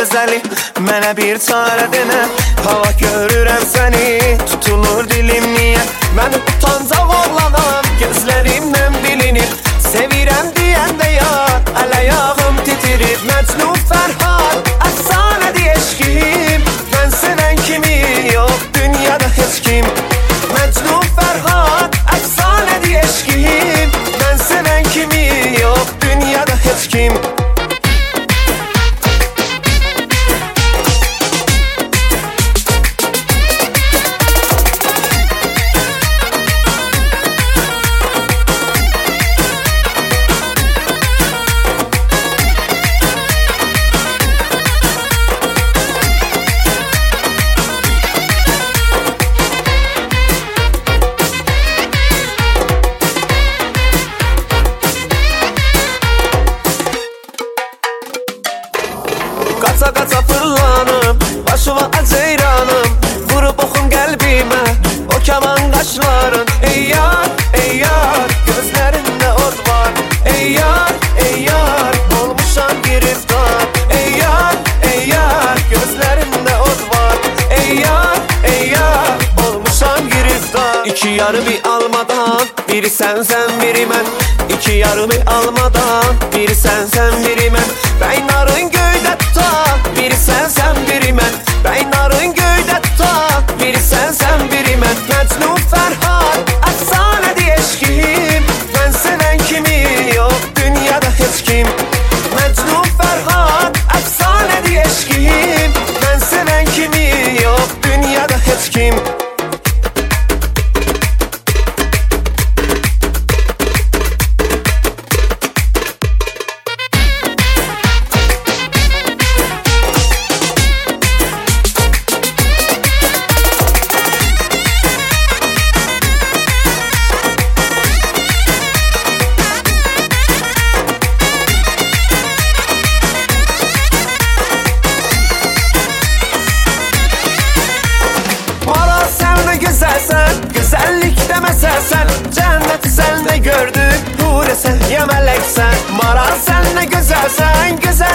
gözəli, mənə bir çarə denə. Hava görürəm səni, tutulur dilim niyə? Mən utancaq oğlanam, gözlərimdən bilinir. Sevirəm deyəndə yar, əl-ayağım titirir. Məcnun Fərhad, əfsanədir eşqim. Mən sevən kimi yox, dünyada heç kim. Məcnun Fərhad, əfsanədir eşqim. Mən sevən kimi yox, dünyada heç kim. Qaça-qaça fırlanım, başıma aceyranım. Vurub oxun qəlbimə, o kaman qaşların. Ey yar, gözlərində od var. Ey yar, olmuşam giriftar. Ey yar, gözlərində od var. Ey yar, olmuşam giriftar. İki yarı bir almadan, biri sənsən, biri mən. İki yarı bir almadan, biri sənsən, biri mən. Bəynarın göydə tutar, biri sənsən, biri mən. Bəynarın göydə tutar, biri sənsən, biri mən. Məcnun Fərhad, əfsanədir eşqim. Mən sevən kimi yox, dünyada heç kim. Məcnun Fərhad, əfsanədir eşqim. Mən sevən kimi yox, dünyada heç kim. Gözəlsən, gözəllikdə məsəlsən. Cənnəti səndə gördük, hurəsən, ya mələksən. Maral sən nə gözəlsən, gözəl